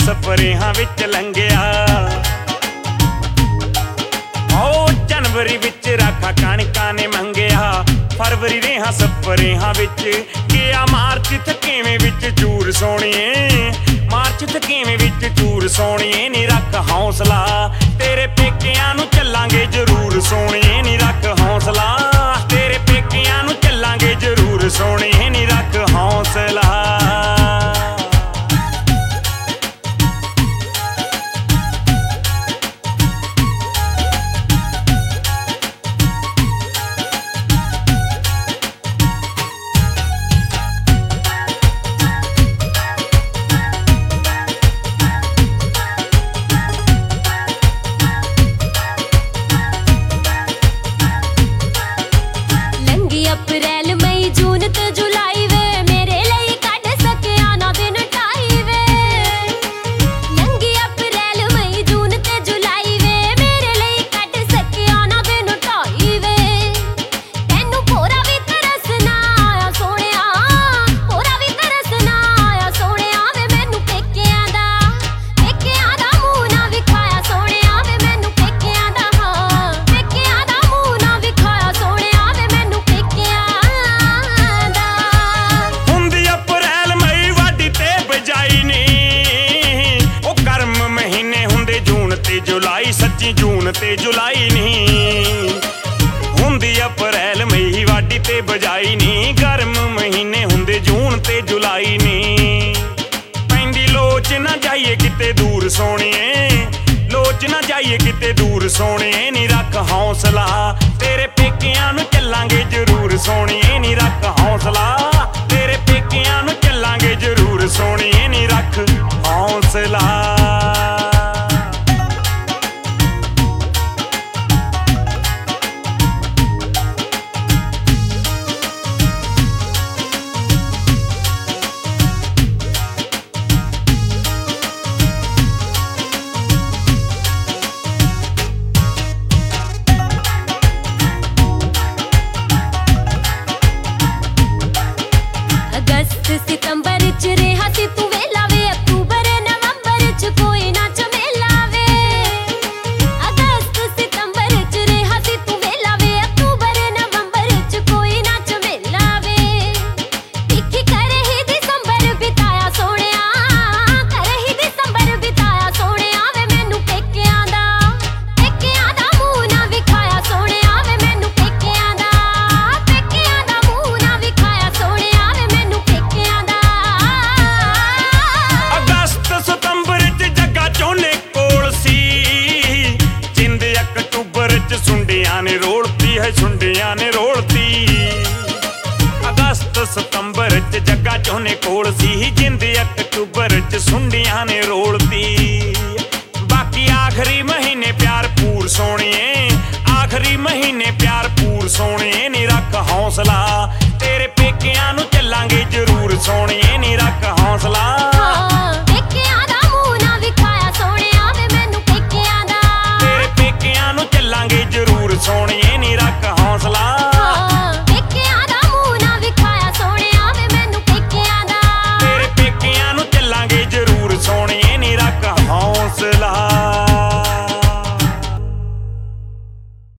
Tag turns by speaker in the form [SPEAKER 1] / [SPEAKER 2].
[SPEAKER 1] ਸਪਰੇਹਾਂ ਵਿੱਚ ਲੰਘਿਆ। ਓ ਜਨਵਰੀ ਵਿੱਚ ਰਾਖਾ ਕਣਕਾਂ ਨੇ ਮੰਗਿਆ, ਫਰਵਰੀ ਰੇਹਾਂ ਸਪਰੇਹਾਂ ਵਿੱਚ ਗਿਆ। ਮਾਰਚ ਥਕੇਵੇਂ ਵਿੱਚ ਚੂਰ ਸੋਣੀਏ, ਮਾਰਚ ਥਕੇਵੇਂ ਵਿੱਚ ਚੂਰ ਸੋਣੀਏ। ਨੀ ਰੱਖ ਹੌਸਲਾ, ਤੇਰੇ ਪੇਕਿਆਂ ਨੂੰ ਚੱਲਾਂਗੇ ਜ਼ਰੂਰ ਸੋਣੀਏ। ਨੀ ਰੱਖ ਹੌਸਲਾ, ਤੇਰੇ ਪੇਕਿਆਂ ਨੂੰ ਚੱਲਾਂਗੇ ਜ਼ਰੂਰ ਸੋਣੀਏ। ਨੀ ਰੱਖ ਹੌਸਲਾ।
[SPEAKER 2] ਅਪ੍ਰੈਲ ਮਈ ਜੂਨ ਤੇ ਜੁਲਾਈ ਵੇ ਮੇਰੇ ਲਈ ਕੱਢ ਸਕਿਆ ਨਾ ਦਿਨ ਢਾਈ ਵੇ। ਲੰਘੀ ਅਪ੍ਰੈਲ ਮਈ ਜੂਨ ਤੇ ਜੁਲਾਈ ਵੇ ਮੇਰੇ ਲਈ ਕੱਢ ਸਕਿਆ ਨਾ ਦਿਨ ਢਾਈ ਵੇ। ਤੈਨੂੰ ਭੋਰਾ ਵੀ ਤਰਸ ਨਾ ਆਇਆ ਸੋਹਣਿਆ, ਭੋਰਾ ਵੀ ਤਰਸ ਨਾ ਆਇਆ ਸੋਹਣਿਆ ਵੇ। ਮੈਨੂੰ ਪੇਕਿਆਂ ਦਾ ਮੂੰਹ ਨਾ ਵਿਖਾਇਆ ਸੋਹਣਿਆ ਵੇ। ਮੈਨੂੰ ਪੇਕਿਆਂ ਦਾ ਮੂੰਹ ਨਾ ਵਿਖਾਇਆ ਸੋਹਣਿਆ ਵੇ। ਮੈਨੂੰ
[SPEAKER 1] ਹੁੰਦੀ ਅਪ੍ਰੈਲ ਮਈ ਵਾਢੀ ਤੇ ਬਿਜਾਈ ਨੀ, ਉਹ ਗਰਮ ਮਹੀਨੇ ਹੁੰਦੇ ਜੂਨ ਤੇ ਜੁਲਾਈ, ਸੱਚੀ ਜੂਨ ਤੇ ਜੁਲਾਈ ਨੀ। ਹੁੰਦੀ ਅਪ੍ਰੈਲ ਮਈ ਵਾਢੀ ਤੇ ਬਿਜਾਈ ਨੀ, ਗਰਮ ਮਹੀਨੇ ਹੁੰਦੇ ਜੂਨ ਤੇ ਜੁਲਾਈ ਨੀ। ਪੈਂਦੀ ਲੋਚ ਨਾ ਜਾਈਏ ਕਿਤੇ ਦੂਰ ਸੋਣੀਏ, ਲੋਚ ਨਾ ਜਾਈਏ ਕਿਤੇ ਦੂਰ ਸੋਣੀਏ। ਨੀ ਰੱਖ ਹੌਸਲਾ, ਤੇਰੇ ਪੇਕਿਆਂ ਨੂੰ ਚੱਲਾਂਗੇ ਜ਼ਰੂਰ ਸੋਣੀਏ। ਨੀ ਰੱਖ ਹੌਸਲਾ, ਤੇਰੇ ਪੇਕਿਆਂ ਨੂੰ ਚੱਲਾਂਗੇ ਜ਼ਰੂਰ ਸੋਣੀਏ। ਨੀ ਰੱਖ ਹੌਸਲਾ।
[SPEAKER 2] ਅਗਸਤ ਸਤੰਬਰ ਚ ਰਿਹਾ ਸੀ ਤੂੰ ਵੇਲਾ ਵੇ, ਅਕਤੂਬਰ ਨਵੰਬਰ ਚ ਕੋਈ ਨਾ ਝਮੇਲਾ ਵੇ। ਅਗਸਤ ਸਤੰਬਰ ਚ ਰਿਹਾ ਸੀ ਤੂੰ ਵੇਲਾ ਵੇ, ਅਕਤੂਬਰ ਨਵੰਬਰ ਚ ਕੋਈ ਨਾ ਝਮੇਲਾ ਵੇ। ਤਿੱਖੀ ਕਰ ਹੀ ਦਸੰਬਰ ਬਿਤਾਇਆ ਸੋਹਣਿਆ, ਕਰ ਹੀ ਦਸੰਬਰ ਬਿਤਾਇਆ ਸੋਹਣਿਆ ਵੇ। ਮੈਨੂੰ ਪੇਕਿਆਂ ਦਾ ਮੂੰਹ ਨਾ ਵਿਖਾਇਆ ਸੋਹਣਿਆ ਵੇ। ਮੈਨੂੰ ਪੇਕਿਆਂ ਦਾ ਮੂੰਹ ਨਾ ਵਿਖਾਇਆ ਸੋਹਣਿਆ ਵੇ। ਮੈਨੂੰ ਪੇਕਿਆਂ ਦਾ।
[SPEAKER 1] ਅਗਸਤ ਸਤੰਬਰ ਚ ਜੱਗਾ ਝੋਨੇ ਕੋਲ ਸੀ, ਜਿੰਦ ਅਕਤੂਬਰ ਚ ਸੁੰਡੀਆਂ ਨੇ ਰੋਲਤੀ ਹੈ, ਸੁੰਡੀਆਂ ਨੇ ਰੋਲਤੀ। ਅਗਸਤ ਸਤੰਬਰ ਚ ਜੱਗਾ ਝੋਨੇ ਕੋਲ ਸੀ, ਜਿੰਦ ਅਕਤੂਬਰ ਚ ਸੁੰਡੀਆਂ ਨੇ ਰੋਲਤੀ। ਬਾਕੀ ਆਖਰੀ ਮਹੀਨੇ ਪਿਆਰ ਪੂਰ ਸੋਣੀਏ, ਆਖਰੀ ਮਹੀਨੇ ਪਿਆਰ ਪੂਰ ਸੋਣੀਏ। ਨੀ ਰੱਖ ਹੌਸਲਾ,